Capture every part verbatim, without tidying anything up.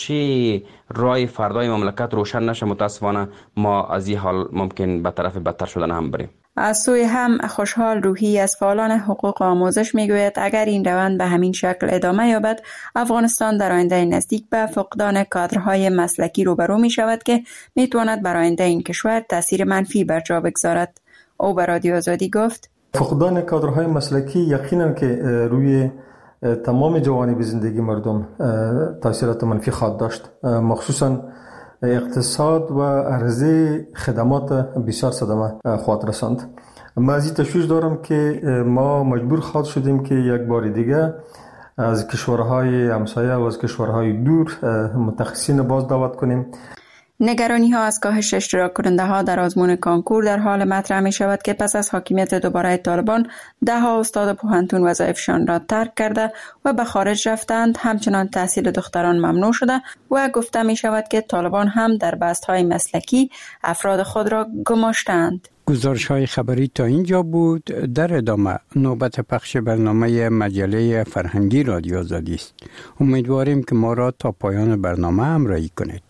چی رای فردای مملکت روشن نشه، متاسفانه ما از این حال ممکن به طرف بدتر شدن هم بریم. از سوی هم خوشحال روحی از فعالان حقوق آموزش میگوید اگر این روند به همین شکل ادامه یابد، افغانستان در آینده نزدیک به فقدان کادرهای مسلکی روبرو می شود که می تواند بر آینده این کشور تاثیر منفی بر جا بگذارد. او به رادیو آزادی گفت فقدان کادرهای مسلکی یقینا که روی تمام جوانب زندگی مردم تاثیرات منفی خواهد داشت، مخصوصا اقتصاد و عرضه خدمات بسیار صدمه خواهد رساند. من از این تشویش دارم که ما مجبور خواهد شدیم که یک بار دیگه از کشورهای همسایه و از کشورهای دور متخصصین باز دعوت کنیم. نگرانی ها از کاهش اشتراک کننده ها در آزمون کانکور در حال مطرح می شود که پس از حاکمیت دوباره طالبان ده ها استاد پوهنتون وظایفشان را ترک کرده و به خارج رفتند. همچنان تحصیل دختران ممنوع شده و گفته می شود که طالبان هم در بست های مسلکی افراد خود را گماشتند. گزارش های خبری تا اینجا بود. در ادامه نوبت پخش برنامه مجله فرهنگی رادیو آزادی است. امیدواریم که ما را تا پایان برنامه همراهی کنید.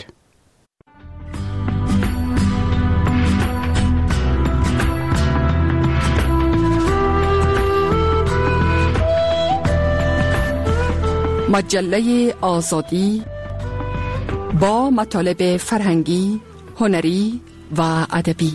مجله آزادی با مطالب فرهنگی، هنری و ادبی.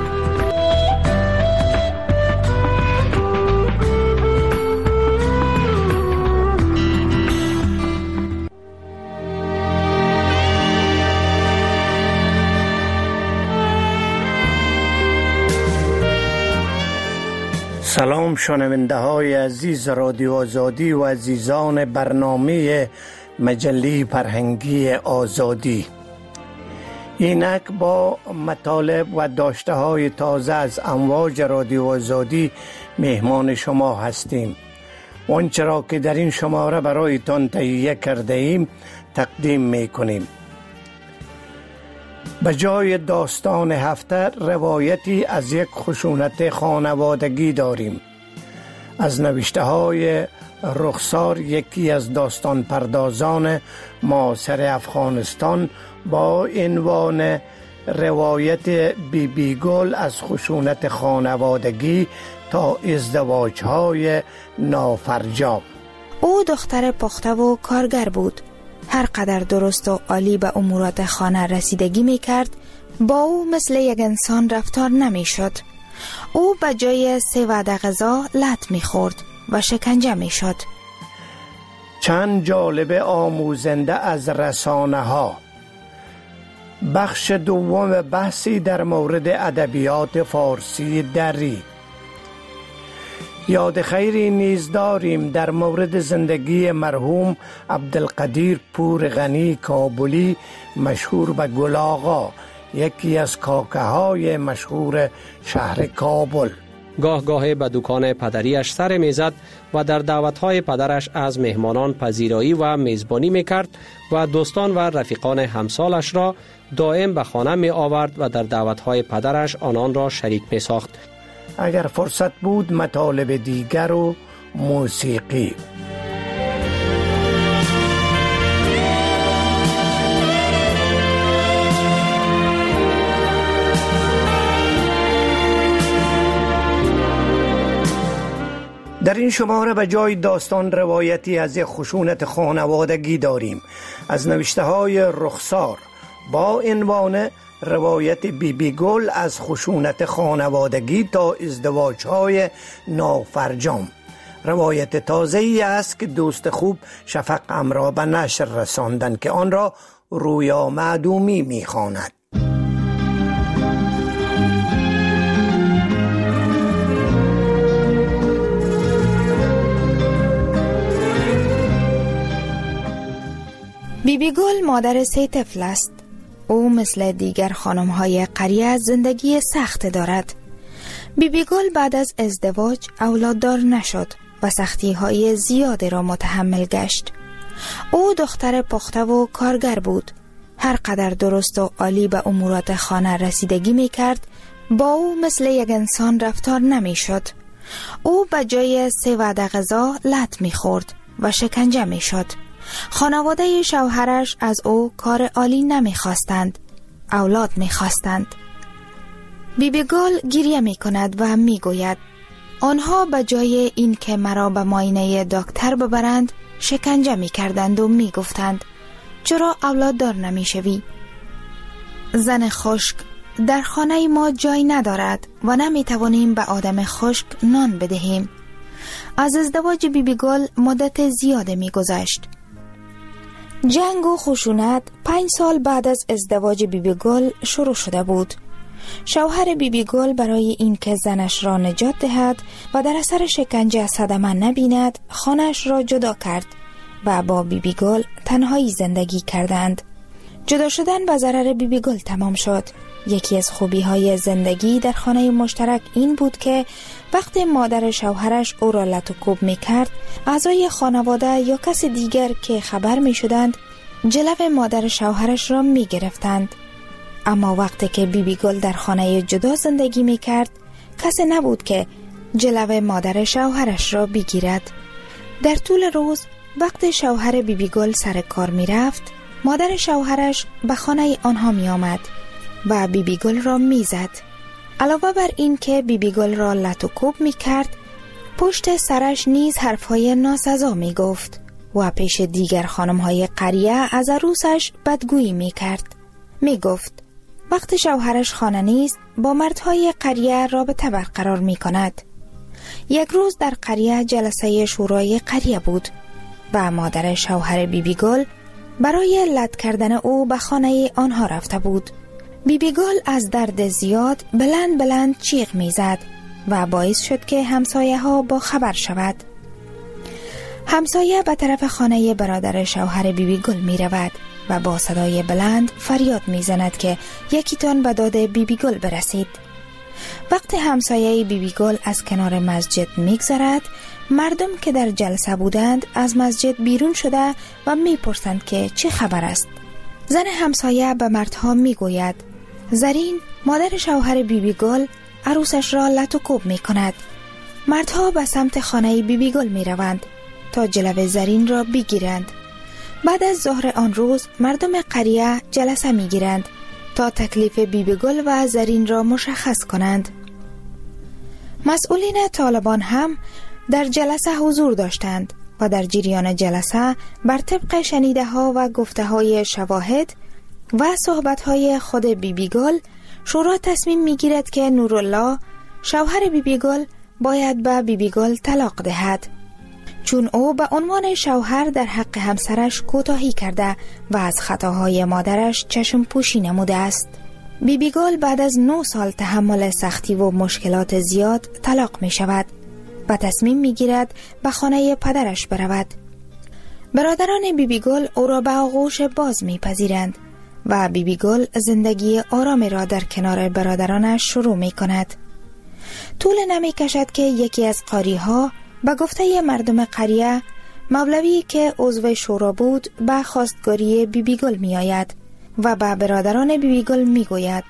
سلام شنونده های عزیز رادیو آزادی و عزیزان برنامه مجله فرهنگی آزادی. اینک با مطالب و داشته های تازه از امواج رادیو آزادی مهمان شما هستیم. آنچه را که در این شماره برایتان تهیه کرده ایم تقدیم می کنیم. به جای داستان هفته روایتی از یک خشونت خانوادگی داریم. از نوشته های رخسار، یکی از داستان پردازان معاصر افغانستان، با عنوان روایت بی بی گل از خشونت خانوادگی تا ازدواج های نافرجام. او دختر پخته و کارگر بود. هر قدر درست و عالی به امورات خانه رسیدگی می کرد، با او مثل یک انسان رفتار نمی شد. او به جای سه وعده غذا لط می خورد و شکنجه می شد. چند جالب آموزنده از رسانه ها. بخش دوم بحثی در مورد ادبیات فارسی دری. یاد خیری نیز داریم در مورد زندگی مرحوم عبدالقدیر پورغنی کابلی، مشهور به گل آقا، یکی از کاکه های مشهور شهر کابل. گاه گاه به دکان پدریش سر میزد و در دعوتهای پدرش از مهمانان پذیرایی و میزبانی میکرد و دوستان و رفیقان همسالش را دائم به خانه می آورد و در دعوتهای پدرش آنان را شریک می ساخت. اگر فرصت بود مطالب دیگر و موسیقی. در این شماره به جای داستان روایتی از خشونت خانوادگی داریم از نوشته های رخسار با عنوان روایت بی بی گل از خشونت خانوادگی تا ازدواج های نافرجام. روایت تازه ای است که دوست خوب شفق امرا به نشر رساندن که آن را رویا معدومی می خواند. بی بی گل مادر سه طفل است. او مثل دیگر خانم‌های قریه زندگی سخت دارد. بی بی گل بعد از ازدواج اولاددار نشد و سختی‌های زیادی را متحمل گشت. او دختر پخته و کارگر بود. هر قدر درست و عالی به امورات خانه رسیدگی می کرد، با او مثل یک انسان رفتار نمی شد. او به جای سه وعده غذا لط می خورد و شکنجه می شد. خانواده شوهرش از او کار عالی نمیخواستند، اولاد میخواستند. بیبی گل گریه میکند و میگوید آنها به جای این که مرا به معاینه دکتر ببرند شکنجه میکردند و میگفتند چرا اولاد دار نمیشوی؟ زن خشک در خانه ما جای ندارد و نمیتوانیم به آدم خشک نان بدهیم. از ازدواج بیبی گل مدت زیاده میگذشت. جنگ و خشونت پنج سال بعد از ازدواج بیبی گل شروع شده بود. شوهر بیبی گل برای اینکه زنش را نجات دهد و در اثر شکنجه صدمه نبیند خانه‌اش را جدا کرد و با بیبی گل تنهایی زندگی کردند. جدا شدن به ضرر بیبی گل تمام شد. یکی از خوبی های زندگی در خانه مشترک این بود که وقتی مادر شوهرش او را لط و کوب می کرد، اعضای خانواده یا کس دیگر که خبر می شدند جلو مادر شوهرش را می گرفتند. اما وقتی که بیبی گل در خانه جدا زندگی می کرد، کسی نبود که جلو مادر شوهرش را بگیرد. در طول روز وقتی شوهر بیبی گل سر کار می رفت، مادر شوهرش به خانه آنها می آمد و بیبی گل را می زد. علاوه بر این که بیبی گل را لط و کوب می کرد، پشت سرش نیز حرفهای ناسزا می گفت و پیش دیگر خانمهای قریه از عروسش بدگویی می کرد. می گفت وقتی شوهرش خانه نیست با مردهای قریه رابطه برقرار می کند. یک روز در قریه جلسه شورای قریه بود و مادر شوهر بیبی گل برای لط کردن او به خانه آنها رفته بود. بیبی گل از درد زیاد بلند بلند چیغ می زد و باعث شد که همسایه ها با خبر شود. همسایه به طرف خانه برادر شوهر بیبی گل می رود و با صدای بلند فریاد می زند که یکی تان به داد بیبی گل برسید. وقتی همسایه بیبی گل از کنار مسجد می گذرد، مردم که در جلسه بودند از مسجد بیرون شده و می پرسند که چه خبر است. زن همسایه به مردها می گوید زرین مادر شوهر بیبی گل عروسش را لط و کوب می کند. مردها به سمت خانه بیبی گل می روند تا جلو زرین را بگیرند. بعد از ظهر آن روز مردم قریه جلسه می گیرند تا تکلیف بیبی گل و زرین را مشخص کنند. مسئولین طالبان هم در جلسه حضور داشتند و در جریان جلسه بر طبق شنیده ها و گفته های شواهد و صحبت های خود بیبی گل شورا تصمیم می گیرد که نورالله شوهر بیبی گل باید به بیبی گل طلاق دهد، چون او به عنوان شوهر در حق همسرش کوتاهی کرده و از خطاهای مادرش چشم پوشی نموده است. بیبی گل بعد از نه سال تحمل سختی و مشکلات زیاد طلاق می شود و تصمیم می گیرد به خانه پدرش برود. برادران بیبی گل او را به آغوش باز می پذیرند و بیبی گل زندگی آرامی را در کنار برادرانش شروع می کند. طول نمی کشد که یکی از قاری ها به گفته مردم قریه مولوی که عضو شورا بود به خواستگاری بیبی گل می آید و به برادران بیبی گل می گوید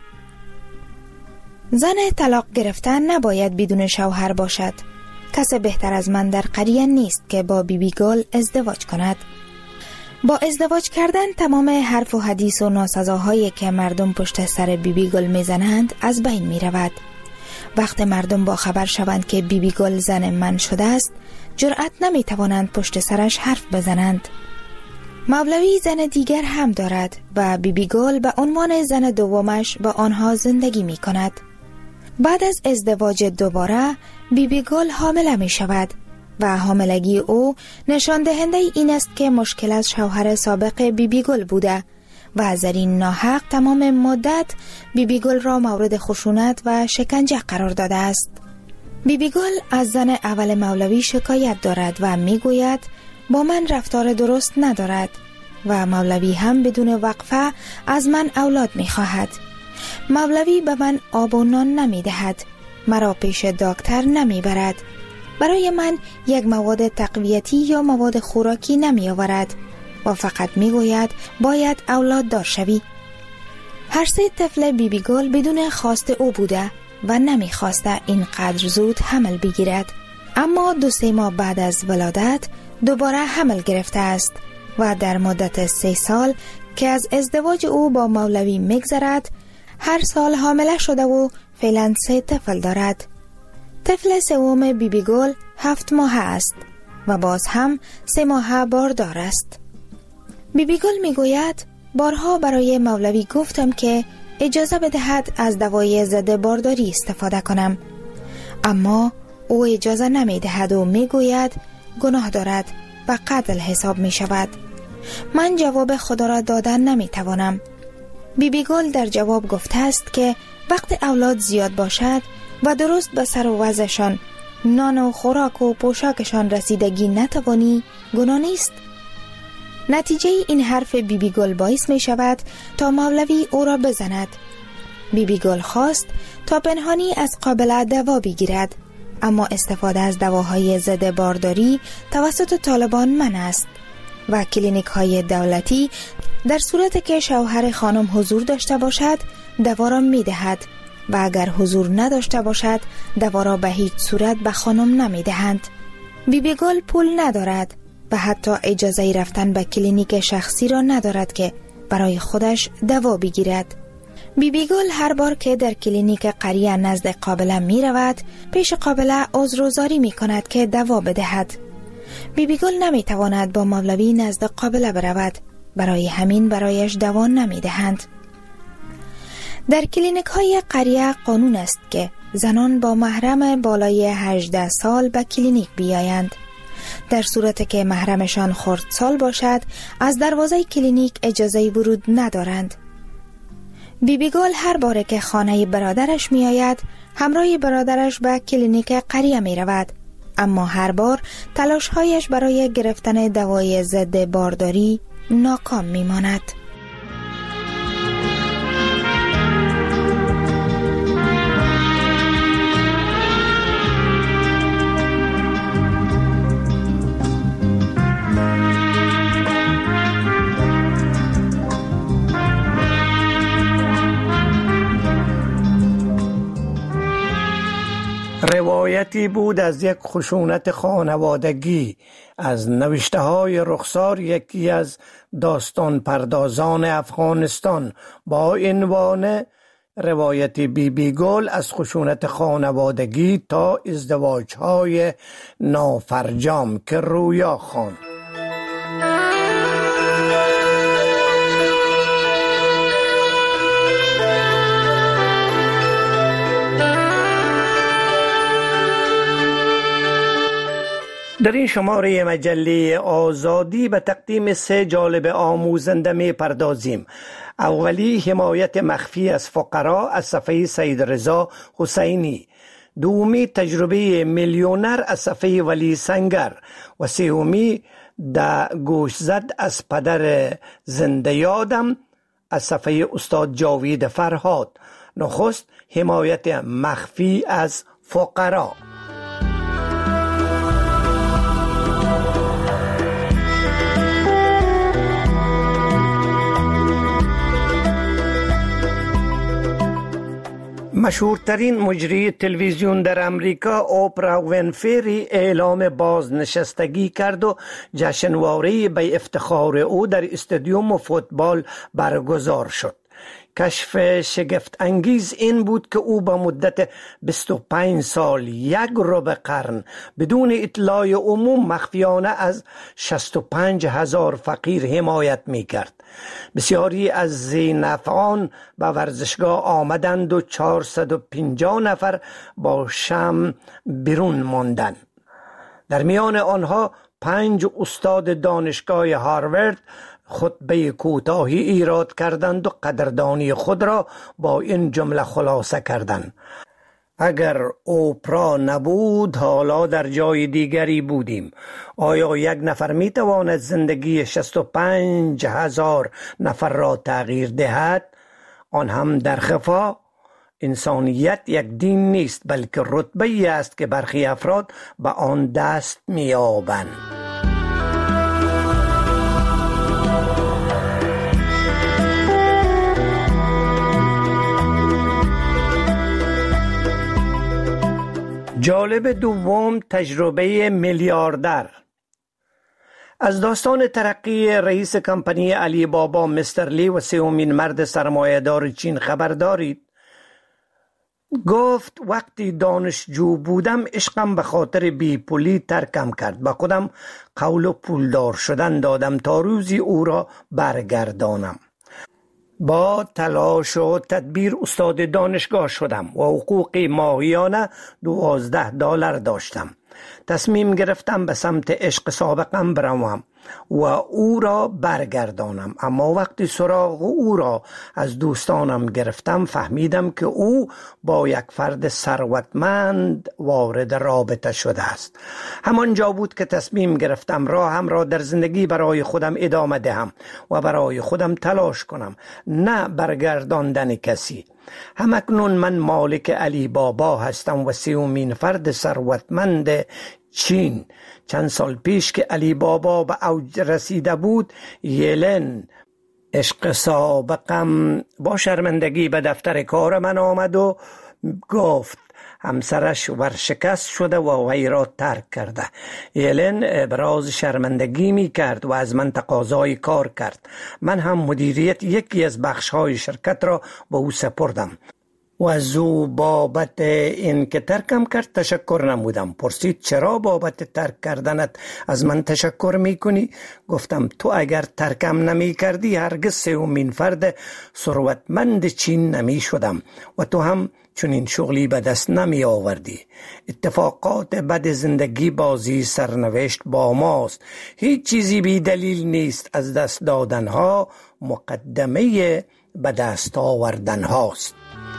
زن طلاق گرفتن نباید بدون شوهر باشد. کس بهتر از من در قریه نیست که با بیبی گل ازدواج کند. با ازدواج کردن تمام حرف و حدیث و ناسزاهایی که مردم پشت سر بیبی گل می زنند از بین می رود. وقت مردم با خبر شوند که بیبی گل زن من شده است، جرأت نمی توانند پشت سرش حرف بزنند. مولوی زن دیگر هم دارد و بیبی گل به عنوان زن دومش با آنها زندگی می کند. بعد از ازدواج دوباره بیبی گل حامله می شود و حاملگی او نشان دهنده این است که مشکل از شوهر سابق بیبی گل بوده و زرین ناحق تمام مدت بیبی گل را مورد خشونت و شکنجه قرار داده است. بیبی گل از زن اول مولوی شکایت دارد و می گوید با من رفتار درست ندارد و مولوی هم بدون وقفه از من اولاد می خواهد. مولوی به من آب و نان نمی دهد، مرا پیش دکتر نمی برد، برای من یک مواد تقویتی یا مواد خوراکی نمی آورد و فقط می گوید باید اولاد دار شوی. هر سه طفل بیبی گل بدون خواست او بوده و نمی خواسته اینقدر زود حمل بگیرد، اما دو سه ماه بعد از ولادت دوباره حمل گرفته است و در مدت سه سال که از ازدواج او با مولوی میگذرد، هر سال حامله شده و فعلا سه طفل دارد. طفل سوم بی بی گل هفت ماه است و باز هم سه ماه باردار است. بی بی گل می گوید بارها برای مولوی گفتم که اجازه بدهد از دوای ضد بارداری استفاده کنم، اما او اجازه نمی دهد و می گوید گناه دارد و قتل حساب می شود. من جواب خدا را دادن نمی توانم. بی بی گل در جواب گفته است که وقت اولاد زیاد باشد و درست به سر و وضعشان نان و خوراک و پوشاکشان رسیدگی نتوانی، گناه نیست. نتیجه این حرف بی بی گل باعث می شود تا مولوی او را بزند. بی بی گل خواست تا پنهانی از قابله دوا بگیرد، اما استفاده از دواهای ضد بارداری توسط طالبان منع است و کلینیک های دولتی در صورت که شوهر خانم حضور داشته باشد دوا را می دهد و اگر حضور نداشته باشد دوا را به هیچ صورت به خانم نمی دهند. بی بی گل پول ندارد و حتی اجازه رفتن به کلینیک شخصی را ندارد که برای خودش دوا بگیرد. بی بی گل هر بار که در کلینیک قریه نزد قابله می رود، پیش قابله عذرگزاری می کند که دوا بدهد. بی بی گل نمی تواند با مولوی نزد قابله برود، برای همین برایش دوا نمی دهند. در کلینیک های قریه قانون است که زنان با محرم بالای هجده سال به کلینیک بیایند. در صورت که محرمشان خردسال باشد، از دروازه کلینیک اجازه ورود ندارند. بی بی گل هر باره که خانه برادرش می آید، همراه برادرش به کلینیک قریه می رود، اما هر بار تلاش‌هایش برای گرفتن دوای ضد بارداری ناکام می ماند. روایتی بود از یک خشونت خانوادگی از نوشته های رخسار، یکی از داستان پردازان افغانستان، با عنوان روایت بی بی گل از خشونت خانوادگی تا ازدواج های نافرجام که رویا خواند. در این شماره مجله آزادی به تقدیم سه جالب آموزنده می پردازیم. اولی حمایت مخفی از فقرا از صفحه سید رضا حسینی، دومی تجربه میلیونر از صفحه ولی سنگر و سومی د گوش زد از پدر زنده یادم از صفحه استاد جاوید فرهاد. نخست حمایت مخفی از فقرا. مشهورترین مجری تلویزیون در امریکا اوپرا وینفری اعلام بازنشستگی کرد و جشنواره به افتخار او در استادیوم فوتبال برگزار شد. کشف شگفت انگیز این بود که او با مدت بیست و پنج سال، یک ربع قرن، بدون اطلاع عموم مخفیانه از شصت و پنج هزار فقیر حمایت می کرد. بسیاری از ذینفعان به ورزشگاه آمدند و چهارصد و پنجاه نفر با شم بیرون ماندند. در میان آنها پنج استاد دانشگاه هاروارد خطبه کوتاهی ایراد کردند و قدردانی خود را با این جمله خلاصه کردند: اگر اوپرا نبود حالا در جای دیگری بودیم. آیا یک نفر می تواند زندگی شصت و پنج هزار نفر را تغییر دهد؟ آن هم در خفا؟ انسانیت یک دین نیست، بلکه رتبه‌ای است که برخی افراد به آن دست می یابند. جالب دوم، تجربه میلیاردر. از داستان ترقی رئیس کمپانی علی بابا مستر لی و سومین مرد سرمایه‌دار چین خبر دارید؟ گفت وقتی دانشجو بودم عشقم به خاطر بی پولی ترکم کرد. به خودم قول پولدار شدن دادم تا روزی او را برگردانم. با تلاش و تدبیر استاد دانشگاه شدم و حقوق ماهیانه دوازده دلار داشتم. تصمیم گرفتم به سمت عشق سابقم بروم و او را برگردانم، اما وقتی سراغ او را از دوستانم گرفتم فهمیدم که او با یک فرد ثروتمند وارد رابطه شده است. همانجا بود که تصمیم گرفتم راهم را در زندگی برای خودم ادامه دهم و برای خودم تلاش کنم، نه برگرداندن کسی. همکنون من مالک علی بابا هستم و سومین فرد ثروتمند چین. چند سال پیش که علی بابا به اوج رسیده بود، یلن عشق سابقم با شرمندگی به دفتر کار من آمد و گفت همسرش ورشکست شده و وی را ترک کرده. یلن ابراز شرمندگی می کرد و از من تقاضای کار کرد. من هم مدیریت یکی از بخش های شرکت را به او سپردم و از او بابت این که ترکم کرد تشکر نمودم. پرسید چرا بابت ترک کردنت از من تشکر می کنی؟ گفتم تو اگر ترکم نمی کردی هرگز سومین فرد ثروتمند چین نمی شدم و تو هم چون این شغلی به دست نمی آوردی. اتفاقات بد زندگی بازی سرنوشت با ماست. هیچ چیزی بی دلیل نیست. از دست دادن ها مقدمه به دست آوردن هاست.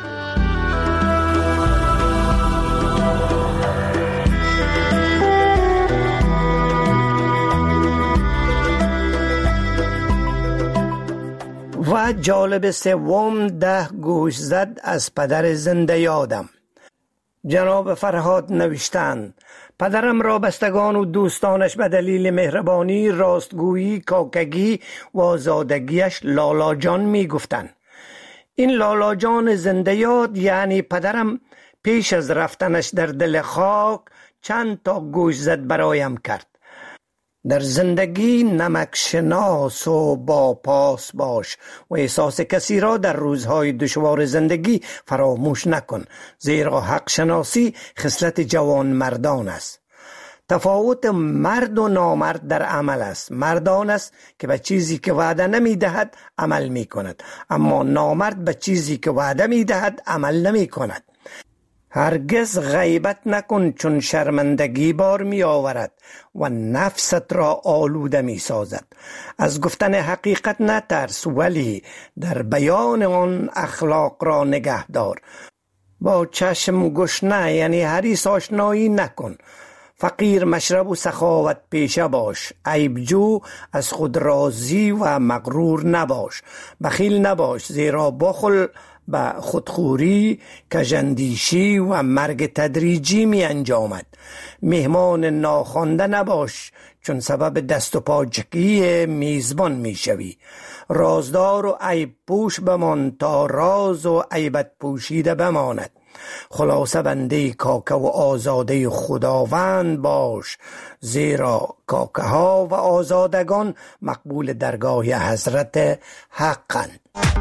و جالب سوم، ده گوش زد از پدر زنده یادم. جناب فرهاد نوشتند پدرم را بستگان و دوستانش به دلیل مهربانی، راستگویی، کاکگی و آزادگیش لالا جان می گفتند. این لالا جان زنده یاد یعنی پدرم پیش از رفتنش در دل خاک چند تا گوش زد برایم کرد. در زندگی نمک شناس و با پاس باش و احساس کسی را در روزهای دشوار زندگی فراموش نکن، زیرا حق شناسی خصلت جوان مردان است. تفاوت مرد و نامرد در عمل است. مردان است که به چیزی که وعده نمی دهد عمل می کند، اما نامرد به چیزی که وعده می دهد عمل نمی کند. هرگز غیبت نکن چون شرمندگی بار می آورد و نفست را آلوده می سازد. از گفتن حقیقت نترس، ولی در بیان آن اخلاق را نگه دار. با چشم گشنه یعنی حریص آشنایی نکن. فقیر مشرب و سخاوت پیشه باش. عیبجو، از خود راضی و مغرور نباش. بخیل نباش، زیرا بخل به خودخوری، کژاندیشی و مرگ تدریجی می انجامد. مهمان ناخوانده نباش، چون سبب دست و پاچگی میزبان می شوی. رازدار و عیب پوش بمان تا راز و عیبت پوشیده بماند. خلاصه بنده کاکه و آزاده خداوند باش، زیرا کاکه ها و آزادگان مقبول درگاه حضرت حقند.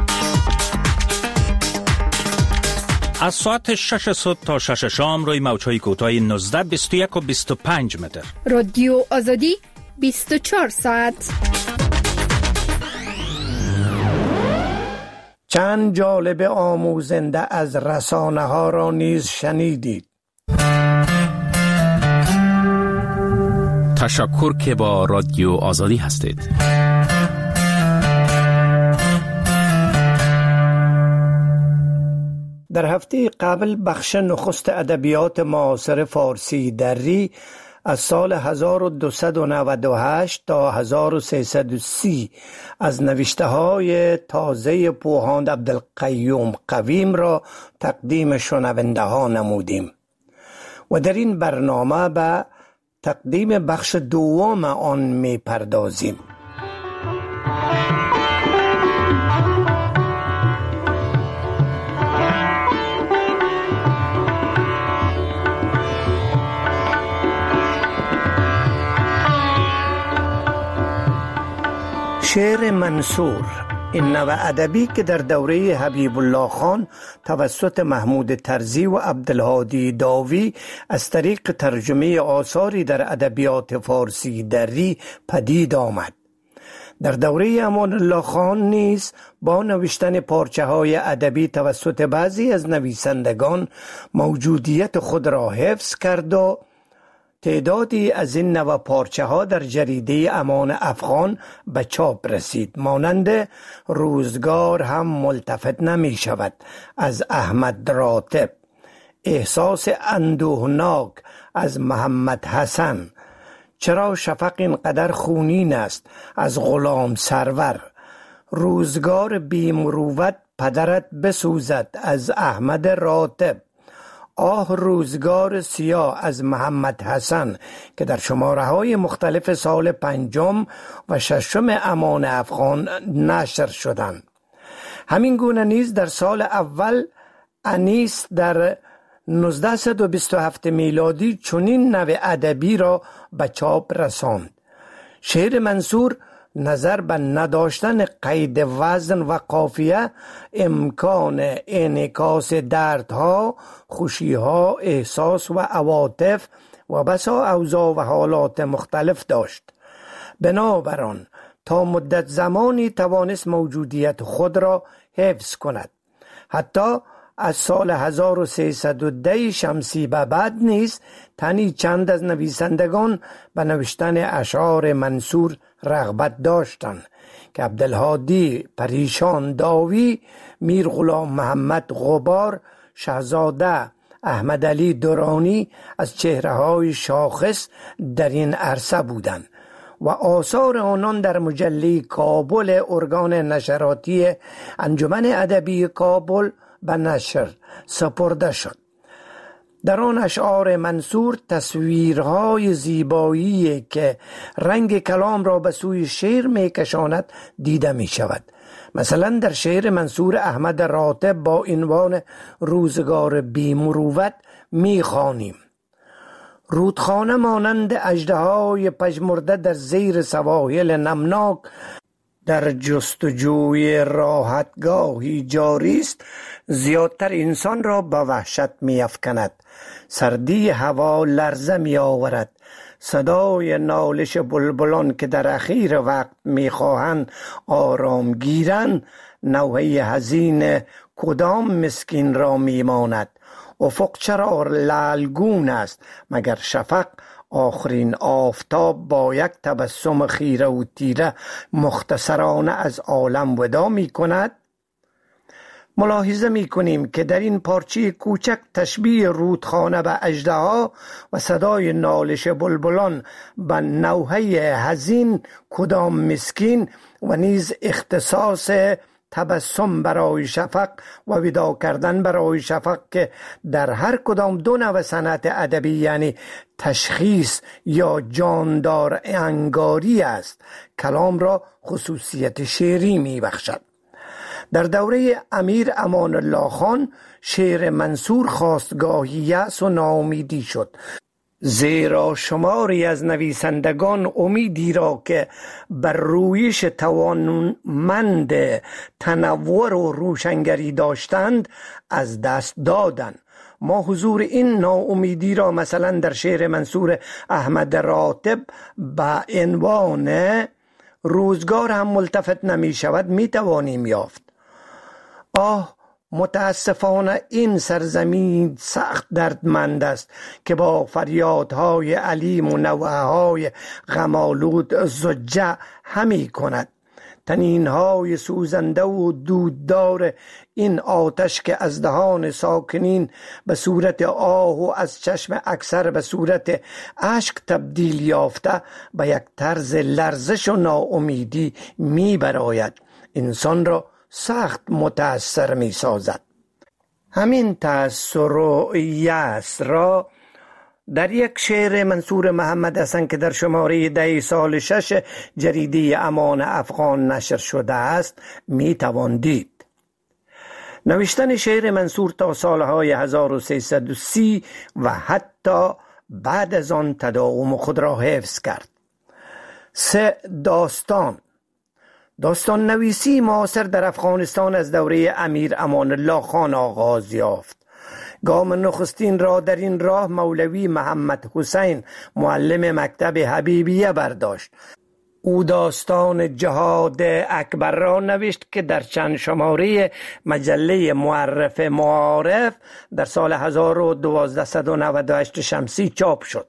از ساعت شش صبح تا شش شام روی موج‌های کوتاه نوزده، بیست و یک و بیست و پنج متر. رادیو آزادی بیست و چهار ساعت. چند جالب آموزنده از رسانه ها را نیز شنیدید. تشکر که با رادیو آزادی هستید. در هفته قبل بخش نخست ادبیات معاصر فارسی دری از سال هزار و دویست و نود و هشت تا هزار و سیصد و سی از نوشته های تازه پوهاند عبدالقیوم قویم را تقدیم شنونده ها نمودیم و در این برنامه به تقدیم بخش دوم آن می پردازیم. شعر منصور، این نوع ادبی که در دوره حبیب الله خان توسط محمود طرزی و عبدالهادی داوی از طریق ترجمه آثاری در ادبیات فارسی دری پدید آمد. در دوره امان الله خان نیز با نوشتن پارچه های ادبی توسط بعضی از نویسندگان موجودیت خود را حفظ کرد و تعدادی از این نوع پارچه ها در جریده امان افغان به چاپ رسید، مانند روزگار هم ملتفت نمی شود از احمد راتب، احساس اندوهناک از محمد حسن، چرا شفق اینقدر خونین است از غلام سرور، روزگار بیمروت پدرت بسوزد از احمد راتب، آه روزگار سیاه از محمد حسن که در شماره های مختلف سال پنجم و ششم امان افغان نشر شدند. همین گونه نیز در سال اول انیس در نوزده و بیست و هفت میلادی چنین نوع ادبی را به چاپ رساند. شعر منصور نظر به نداشتن قید وزن و قافیه امکان انعکاس دردها، خوشیها، احساس و عواطف و بسا اوضاع و حالات مختلف داشت. بنابراین تا مدت زمانی توانست موجودیت خود را حفظ کند. حتی از سال هزار و سیصد و ده شمسی به بعد نیز تنی چند از نویسندگان به نوشتن اشعار منصور رغبت داشتند که عبدالهادی پریشان داوی، میر غلام محمد غبار، شهزاده احمد علی درانی از چهره‌های شاخص در این عرصه بودند و آثار آنان در مجله کابل ارگان نشراتی انجمن ادبی کابل به نشر سپرده شد. در آن اشعار منصور تصویرهای زیبایی که رنگ کلام را به سوی شعر می کشاند دیده می شود. مثلا در شعر منصور احمد راتب با عنوان روزگار بیمروت می خوانیم: رودخانه مانند اژدهای پژمرده در زیر سواحل نمناک در جستجوی راحتگاهی جاری است، زیادتر انسان را به وحشت می افکند. سردی هوا لرزه می آورد. صدای نالش بلبلان که در اخیر وقت می خواهند آرام گیرند، نوحه حزین کدام مسکین را می ماند. افق چرا لعلگون است مگر شفق آخرین آفتاب با یک تبسم خیره و تیره مختصرانه از عالم وداع می کند. ملاحظه می کنیم که در این پارچه کوچک تشبیه رودخانه به اژدها و صدای نالش بلبلان به نوحه حزین کدام مسکین و نیز اختصاص تبسم برای شفق و وداع کردن برای شفق که در هر کدام دو نوع صنعت ادبی یعنی تشخیص یا جاندار انگاری است، کلام را خصوصیت شعری می بخشد. در دوره امیر امان الله خان شعر منصور خواستگاهی یأس و ناامیدی شد، زیرا شماری از نویسندگان امیدی را که بر رویش توانمند تنوع و روشنگری داشتند از دست دادند. ما حضور این ناامیدی را مثلا در شعر منصور احمد راتب به عنوان روزگار هم ملتفت نمی شود می توانیم یافت. آه متاسفانه این سرزمین سخت دردمند است که با فریادهای علیم و نوحه‌های غم‌آلود زجه همی کند. تنینهای سوزنده و دوددار این آتش که از دهان ساکنین به صورت آه و از چشم اکثر به صورت اشک تبدیل یافته به یک طرز لرزش و ناامیدی می براید، انسان را سخت متأثر می سازد. همین تأثر و یأس را در یک شعر منصور محمد حسن که در شماره ده سال شش جریده امان افغان نشر شده است می توان دید. نوشتن شعر منصور تا سالهای هزار و سیصد و سی و حتی بعد از آن تداوم خود را حفظ کرد. سه داستان داستان نویسی معاصر در افغانستان از دوره امیر امان الله خان آغاز یافت. گام نخستین را در این راه مولوی محمد حسین معلم مکتب حبیبیه برداشت. او داستان جهاد اکبر را نوشت که در چند شماره مجله معرف معارف در سال هزار و دویست و نود و هشت شمسی چاپ شد.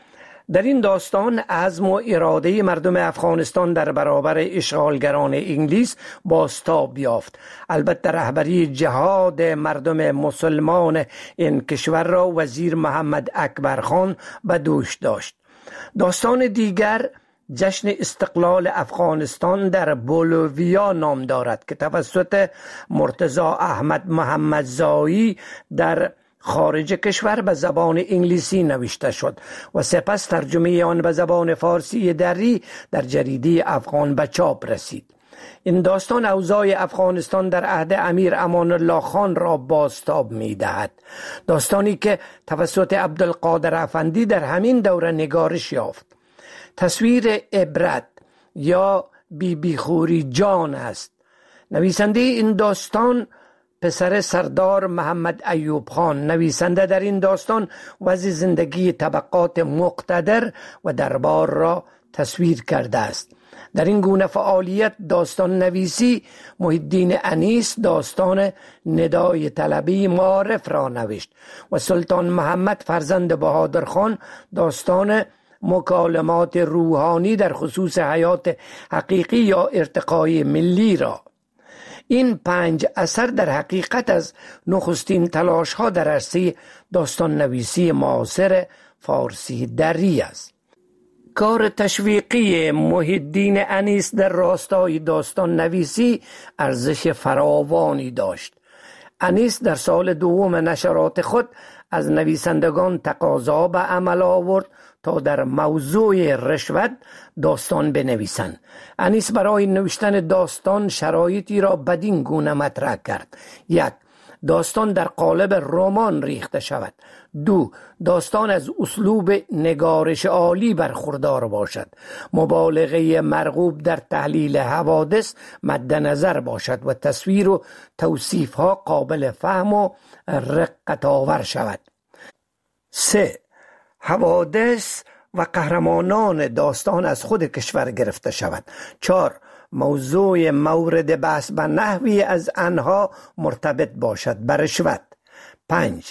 در این داستان عزم و اراده مردم افغانستان در برابر اشغالگران انگلیس بازتاب یافت. البته رهبری جهاد مردم مسلمان این کشور را وزیر محمد اکبر خان به دوش داشت. داستان دیگر جشن استقلال افغانستان در بولیویا نام دارد که توسط مرتضی احمد محمدزایی در خارج کشور به زبان انگلیسی نوشته شد و سپس ترجمه آن به زبان فارسی دری در جریده افغان به چاپ رسید. این داستان اوضاع افغانستان در عهد امیر امان الله خان را بازتاب می دهد. داستانی که توسط عبدالقادر افندی در همین دوره نگارش یافت. تصویر عبرت یا بی بی خوری جان است. نویسنده این داستان پسر سردار محمد ایوب خان. نویسنده در این داستان وضع زندگی طبقات مقتدر و دربار را تصویر کرده است. در این گونه فعالیت داستان نویسی محی الدین انیس داستان ندای طلبی معارف را نوشت و سلطان محمد فرزند بهادر خان داستان مکالمات روحانی در خصوص حیات حقیقی یا ارتقای ملی را. این پنج اثر در حقیقت از نخستین تلاش ها در عرصه داستان نویسی معاصر فارسی دری است. کار تشویقی محی الدین انیس در راستای داستان نویسی ارزش فراوانی داشت. انیس در سال دوم نشرات خود از نویسندگان تقاضا به عمل آورد تا در موضوع رشوت داستان بنویسند. انیس برای نوشتن داستان شرایطی را بدین گونه مطرح کرد: یک، داستان در قالب رمان ریخته شود. دو، داستان از اسلوب نگارش عالی برخوردار باشد. مبالغه مرغوب در تحلیل حوادث مد نظر باشد و تصویر و توصیف ها قابل فهم و رقت آور شود. سه، حوادث و قهرمانان داستان از خود کشور گرفته شود. چهار، موضوع مورد بحث به نحوی از آنها مرتبط باشد به رشوت. پنج،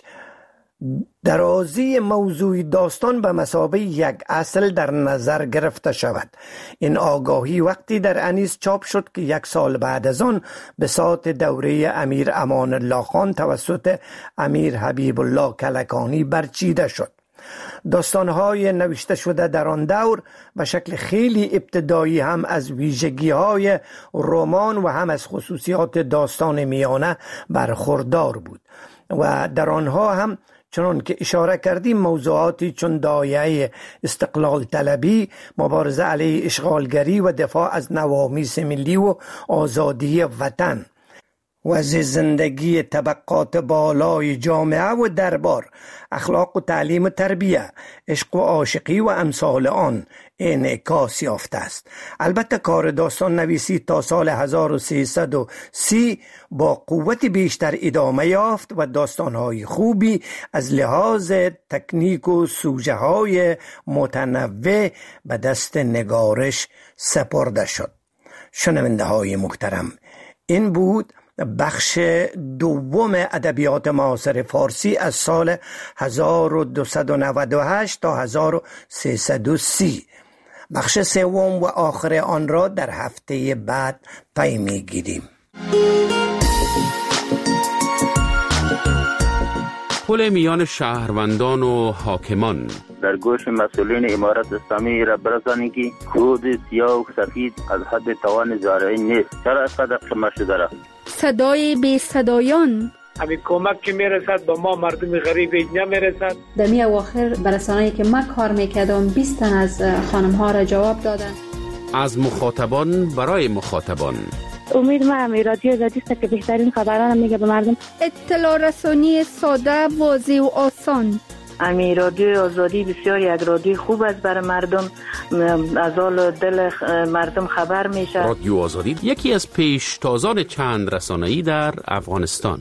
درازی موضوع داستان به مثابه یک اصل در نظر گرفته شود. این آگاهی وقتی در انیس چاپ شد که یک سال بعد از آن بساط دوره امیر امان الله خان توسط امیر حبیب الله کلکانی برچیده شد. داستان‌های نوشته شده در آن دور به شکل خیلی ابتدایی هم از ویژگی‌های رمان و هم از خصوصیات داستان میانه برخوردار بود و در آنها هم چنان که اشاره کردیم موضوعاتی چون دایره استقلال طلبی، مبارزه علیه اشغالگری و دفاع از نوامیس ملی و آزادی وطن، وضع زندگی طبقات بالای جامعه و دربار، اخلاق و تعلیم و تربیه، عشق و عاشقی و امثال آن انعکاس یافته است. البته کار داستان نویسی تا سال هزار و سیصد و سی با قوت بیشتر ادامه یافت و داستانهای خوبی از لحاظ تکنیک و سوژه های متنوع به دست نگارش سپرده شد. شنونده های محترم، این بود بخش دوم ادبیات معاصر فارسی از سال هزار و دویست و نود و هشت تا هزار و سیصد و سی. بخش سوم و آخر آن را در هفته بعد پی می‌گیریم. پل میان شهروندان و حاکمان. در گوش مسئولین امارت اسلامی را برسانید که کود سیاه و سفید از حد توان زارعی نیست. چرا اینقدر شما شده را؟ صدای بی صدایان. همین کمک که میرسد به ما مردم غریب نمیرسد. در می اواخر برسانه‌ای که من کار میکردم بیست تن از خانم ها را جواب دادن. از مخاطبان برای مخاطبان. امید ما همی رادیو زدیست که بهترین خبران میگه به مردم. اطلاع رسانی ساده، واضح و آسان. امی رادیو آزادی بسیار یک رادیو خوب است برای مردم، از حال دل مردم خبر میشه. رادیو آزادی یکی از پیشتازان چند رسانه‌ای در افغانستان.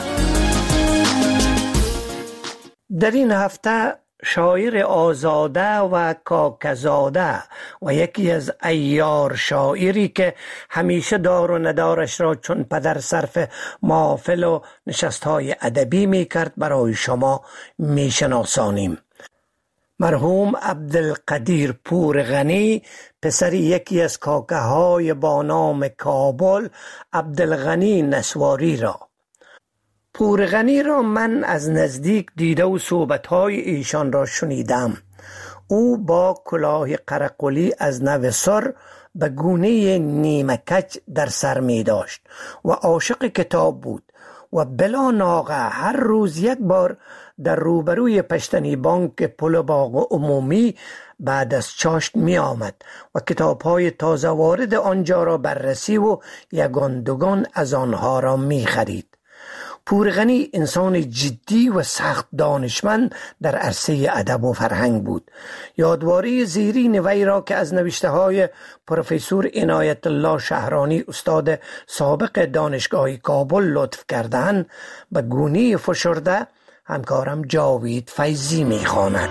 در این هفته شاعر آزاده و کاکزاده و یکی از ایار شاعری که همیشه دار و ندارش را چون پدر صرف محافل و نشستهای ادبی می کرد برای شما می شناسانیم. مرحوم عبدالقدیر پورغنی، پسر یکی از کاکه های با نام کابل عبدالغنی نسواری را. پورغنی را من از نزدیک دیده و صحبت‌های ایشان را شنیدم. او با کلاه قرقلی از نو سر به گونه نیمکج در سر می داشت و عاشق کتاب بود و بلا ناغه هر روز یک بار در روبروی پشتنی بانک پل باغ عمومی بعد از چاشت می آمد و کتاب‌های تازه وارد آنجا را بررسی و یگان دوگان از آنها را می خرید. پورغنی انسان جدی و سخت دانشمند در عرصه ادب و فرهنگ بود. یادواری زیرین وی را که از نوشته های پروفسور عنایت الله شهرانی استاد سابق دانشگاه کابل لطف کردند به گونه فشرده همکارم جاوید فیضی می خواند.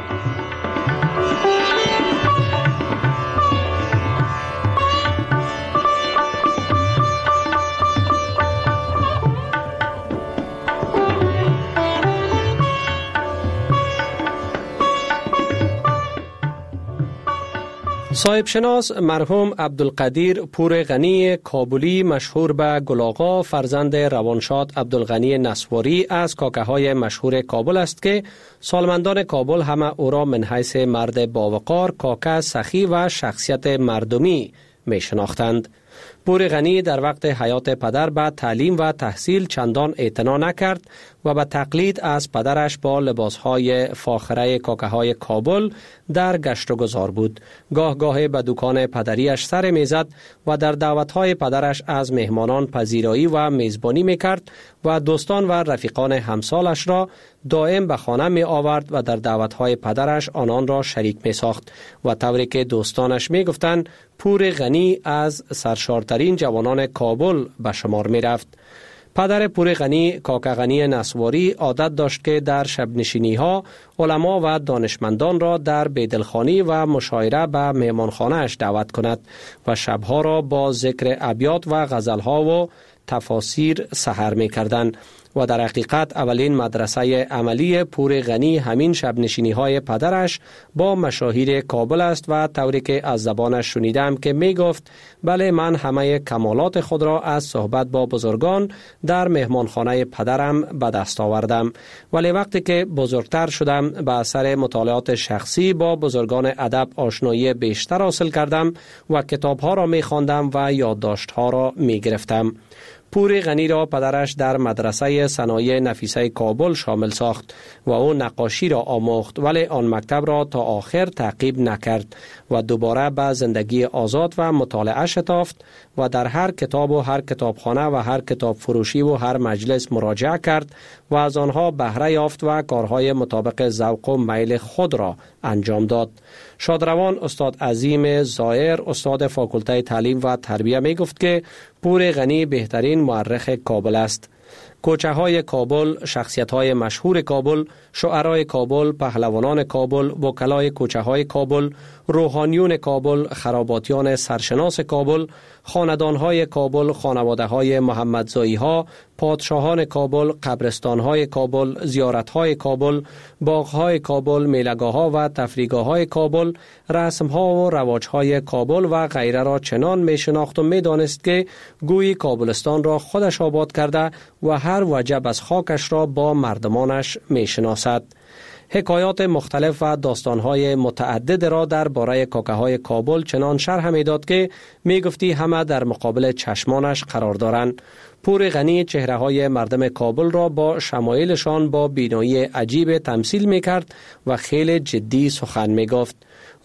صاحب شناس مرحوم عبدالقدیر پورغنی کابلی مشهور به گلاغا فرزند روانشاد عبدالغنی نسواری از کاکه های مشهور کابل است که سالمندان کابل همه او را من حیث مرد باوقار، کاکه سخی و شخصیت مردمی می شناختند. پورغنی در وقت حیات پدر به تعلیم و تحصیل چندان اعتنا نکرد و به تقلید از پدرش با لباسهای فاخره کاکه های کابل در گشت و گذار بود. گاه گاه به دکان پدریش سر میزد و در دعوتهای پدرش از مهمانان پذیرایی و میزبانی میکرد و دوستان و رفیقان همسالش را دائم به خانه می آورد و در دعوتهای پدرش آنان را شریک می ساخت و طوری که دوستانش می گفتند پورغنی از سرشارترین جوانان کابل به شمار می رفت. پدر پورغنی کاکه غنی نسواری عادت داشت که در شب نشینی ها علما و دانشمندان را در بیدلخانی و مشاعره به مهمانخانه اش دعوت کند و شبها را با ذکر ابیات و غزلها و تفاسیر سحر می کردند. و در حقیقت اولین مدرسه عملی پورغنی همین شب نشینی های پدرش با مشاهیر کابل است و طوری که از زبانش شنیدم که می گفت بله من همه کمالات خود را از صحبت با بزرگان در مهمانخانه پدرم به دست آوردم، ولی وقتی که بزرگتر شدم به اثر مطالعات شخصی با بزرگان ادب آشنایی بیشتر حاصل کردم و کتابها را می خواندم و یادداشتها را می گرفتم. پورغنی را پدرش در مدرسه صنایع نفیسه کابل شامل ساخت و او نقاشی را آموخت، ولی آن مکتب را تا آخر تعقیب نکرد و دوباره به زندگی آزاد و مطالعه شتافت و در هر کتاب و هر کتابخانه و هر کتاب فروشی و هر مجلس مراجعه کرد و از آنها بهره یافت و کارهای مطابق ذوق و میل خود را انجام داد. شادروان استاد عظیم زائر استاد فاکولته تعلیم و تربیه می گفت که پورغنی بهترین مورخ کابل است. کوچه های کابل، شخصیت های مشهور کابل، شعرای کابل، پهلوانان کابل، وکلای کوچه های کابل، روحانیون کابل، خراباتیان سرشناس کابل، خاندان های کابل، خانواده های محمدزایی ها، پادشاهان کابل، قبرستان های کابل، زیارت های کابل، باغ های کابل، میلگاه ها و تفریحگاه های کابل، رسم ها و رواج های کابل و غیره را چنان می شناخت و می دانست که گویی کابلستان را خودش آباد کرده و هر وجب از خاکش را با مردمانش می شناسد. حکایات مختلف و داستانهای متعدد را در باره کاکه های کابل چنان شرح می داد که می گفتی همه در مقابل چشمانش قرار دارند. پورغنی چهره های مردم کابل را با شمایلشان با بینایی عجیب تمثیل می کرد و خیلی جدی سخن می گفت.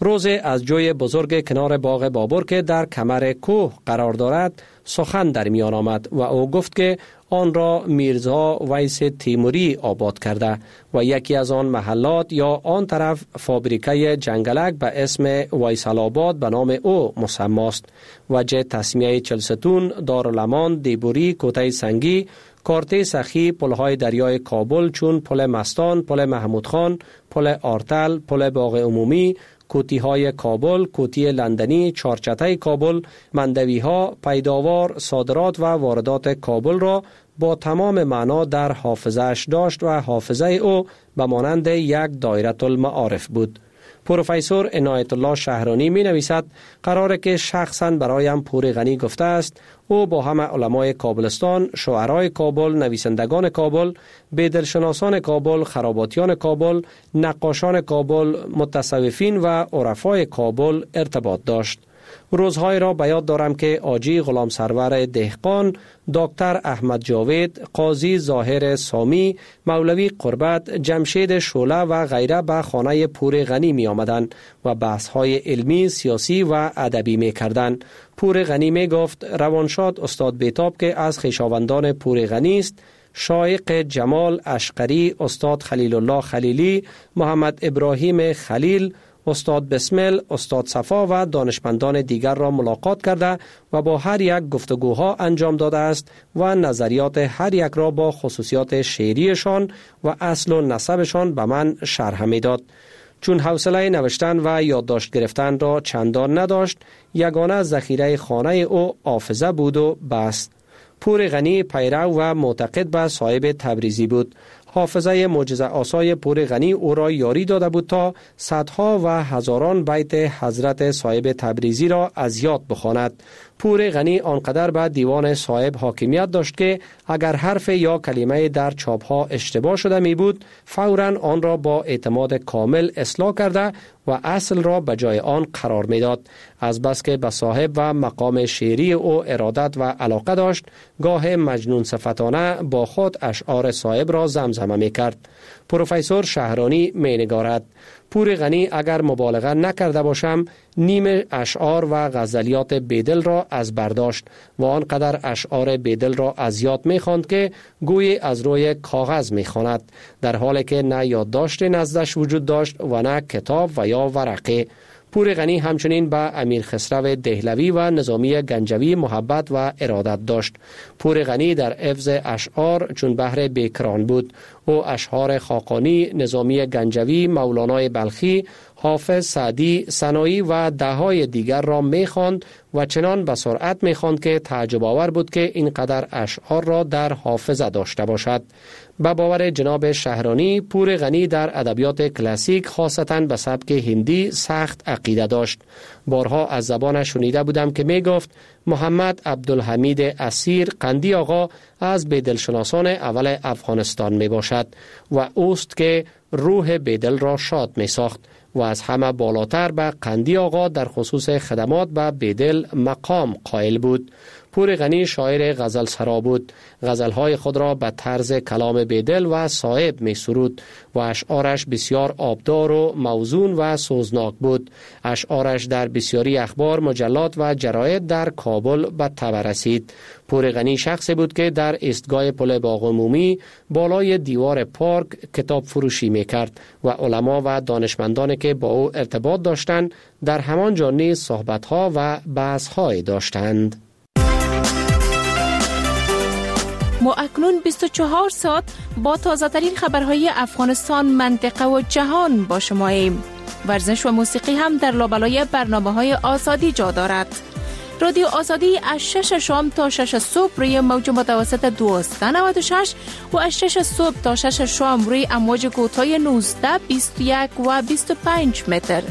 روز از جوی بزرگ کنار باغ بابر که در کمر کوه قرار دارد سخن در میان آمد و او گفت که آن را میرزا ویس تیموری آباد کرده و یکی از آن محلات یا آن طرف فابریکه جنگلک به اسم ویسال آباد به نام او مسماست. وجه تسمیه چلستون، دارالمان، دیبوری، کوته سنگی، کارته سخی، پلهای دریای کابل چون پل مستان، پل محمود خان، پل آرتل، پل باغ عمومی، کوتی های کابل، کوتی لندنی، چارچته کابل، مندوی ها، پیداوار، صادرات و واردات کابل را با تمام معنا در حافظه‌اش داشت و حافظه او به مانند یک دایره المعارف بود. پروفسور عنایت الله شهرانی می نویسد قراره که شخصا برایم پور غنی گفته است او با همه علمای کابلستان، شاعرای کابل، نویسندگان کابل، بیدلشناسان کابل، خراباتیان کابل، نقاشان کابل، متصوفین و عرفای کابل ارتباط داشت. روزهای را به یاد دارم که آجی غلام سرور دهقان، دکتر احمد جاوید، قاضی ظاهر سامی، مولوی قربت، جمشید شوله و غیره به خانه پور غنی می آمدند و بحث‌های علمی، سیاسی و ادبی می کردند. پور غنی می گفت روانشاد استاد بیتاب که از خویشاوندان پور غنی است، شایق جمال اشقری، استاد خلیل الله خلیلی، محمد ابراهیم خلیل، استاد بسمل، استاد صفا و دانشمندان دیگر را ملاقات کرده و با هر یک گفتگوها انجام داده است و نظریات هر یک را با خصوصیات شعریشان و اصل و نسبشان به من شرح می داد. چون حوصله نوشتن و یادداشت گرفتن را چندان نداشت، یگانه ذخیره خانه او حافظه بود و بس. پور غنی پیرو و معتقد به صاحب تبریزی بود. حافظه معجزه آسای پور غنی او را یاری داده بود تا صدها و هزاران بیت حضرت صاحب تبریزی را از یاد بخواند. پور غنی آنقدر به دیوان صاحب حاکمیت داشت که اگر حرف یا کلمه در چاپها اشتباه شده می بود فوراً آن را با اعتماد کامل اصلاح کرده و اصل را به جای آن قرار می داد. از بس که به صاحب و مقام شعری او ارادت و علاقه داشت، گاه مجنون صفتانه با خود اشعار صاحب را زمزمه می کرد. پروفسور شهرانی می نگارد پور غنی اگر مبالغه نکرده باشم نیم اشعار و غزلیات بیدل را از برداشت و آنقدر اشعار بیدل را از یاد می خواند که گویی از روی کاغذ می خواند، در حالی که نه یادداشت نزدش وجود داشت و نه کتاب و یا ورقه. پور غنی همچنین به امیر خسرو دهلوی و نظامی گنجوی محبت و ارادت داشت. پور غنی در حفظ اشعار چون بحر بیکران بود. او اشعار خاقانی، نظامی گنجوی، مولانای بلخی، حافظ سعدی، سنایی و دههای دیگر را می‌خواند و چنان به سرعت می‌خواند که تعجب آور بود که اینقدر اشعار را در حافظه داشته باشد. به باور جناب شهرانی، پور غنی در ادبیات کلاسیک خاصتاً به سبک هندی سخت عقیده داشت. بارها از زبانش شنیده بودم که میگفت محمد عبدالحمید اسیر قندی آقا از بیدلشناسان اول افغانستان می باشد و اوست که روح بیدل را شاد می ساخت و از همه بالاتر به قندی آقا در خصوص خدمات به بیدل مقام قائل بود. پور غنی شاعر غزل سرا بود. غزلهای خود را به طرز کلام بیدل و صاحب می سرود و اشعارش بسیار آبدار و موزون و سوزناک بود. اشعارش در بسیاری اخبار، مجلات و جراید در کابل به تبع رسید. پور غنی شخصی بود که در ایستگاه پل باغ عمومی بالای دیوار پارک کتاب فروشی می کرد و علما و دانشمندانی که با او ارتباط داشتند در همان جا نیز صحبت‌ها و بحث‌های داشتند. ما اکنون بیست و چهار ساعت با تازه ترین خبرهای افغانستان، منطقه و جهان با شماییم. ورزش و موسیقی هم در لابلای برنامه های آزادی جا دارد. رادیو آزادی از شش شام تا شش صبح روی موج متوسط دویست و نود و شش و از شش صبح تا شش شام روی امواج کوتاه نوزده، بیست و یک و بیست و پنج متر.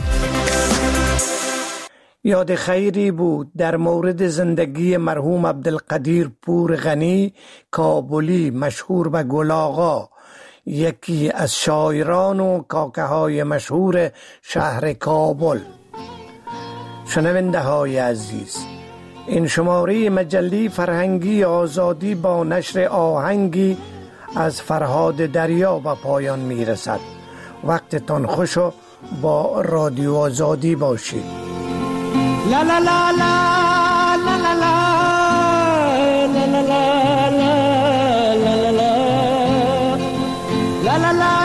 یاد خیری بود در مورد زندگی مرحوم عبدالقدیر پور غنی کابلی مشهور به گل آقا، یکی از شاعران و کاکه های مشهور شهر کابل. شنونده های عزیز، این شماره مجله فرهنگی آزادی با نشر آهنگی از فرهاد دریا به پایان می رسد. وقتتان خوش و با رادیو آزادی باشید. لا لا لا لا لا لا لا لا لا لا لا لا لا لا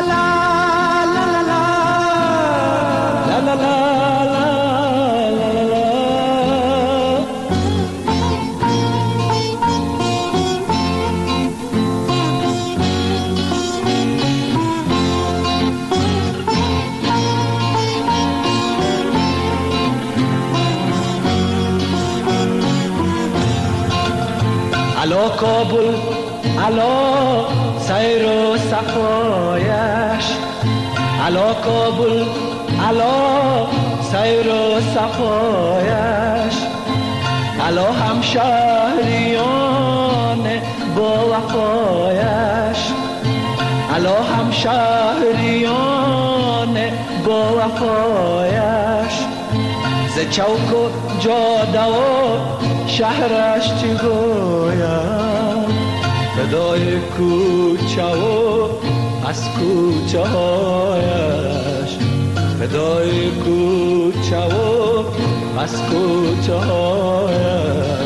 علا کابل علا سیر و صفایش، علا کابل علا سیر و صفایش، علا همشهریان با وفایش، علا همشهریان با وفایش، ز چوک و جاده و شهرش چی گویم، فدای کوچه و از کوچه هایش، فدای کوچه و از کوچه هایش.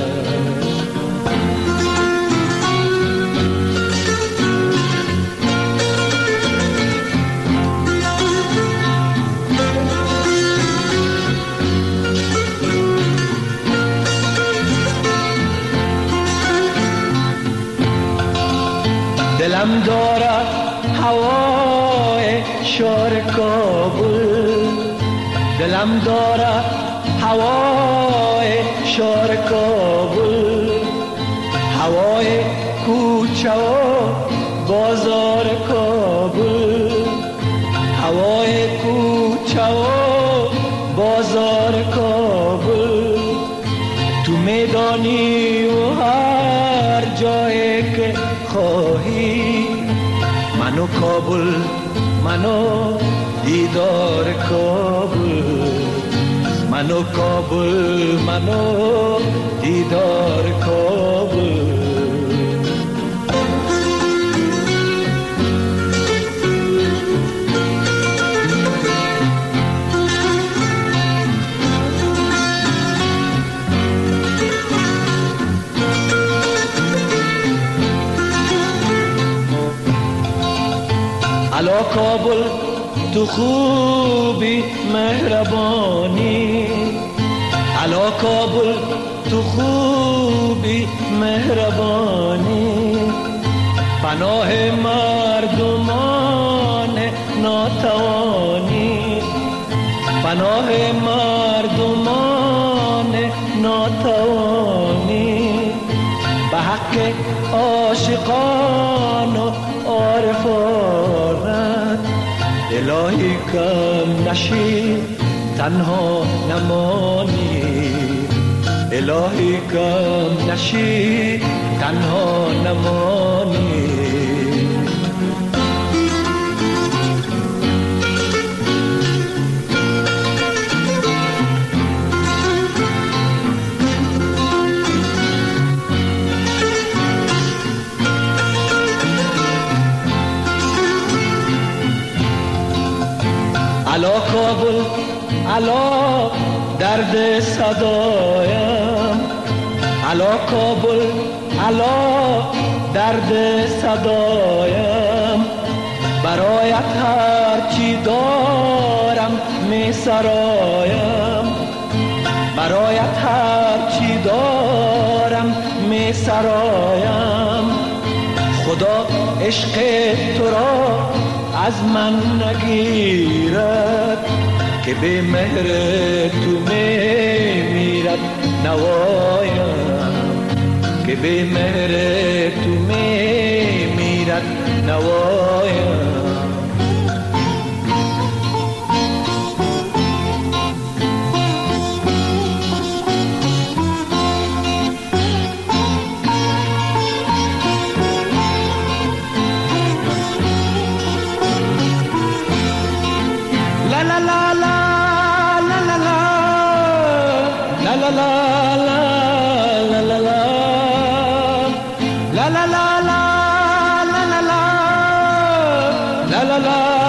دلم دارد هوای شهر کابل، دلم دارد هوای شهر کابل، هوای کوچه و بازار کابل، هوای کوچه و بازار کابل، تو میدانی و هر جایی که خواهی، منو کابل منو دیدار کابل، منو کابل منو دیدار کابل. علا کابل تو خوبی مهربانی، علا کابل تو خوبی مهربانی، پناه مردمان ناتوانی، پناه مردمان ناتوانی، به حق عاشقان و عارفانت، الهی کم نشی تنها نمانی، الهی کم نشی تنها نمانی. علا کابل علا درد صدایم، علا کابل علا درد صدایم، برایت هرچی دارم می سرایم، برایت هرچی دارم می سرایم، خدا عشق تو را از من نگیرد، که به مهر تو می میرد نوایم، که به مهر تو می میرد نوایم. La la la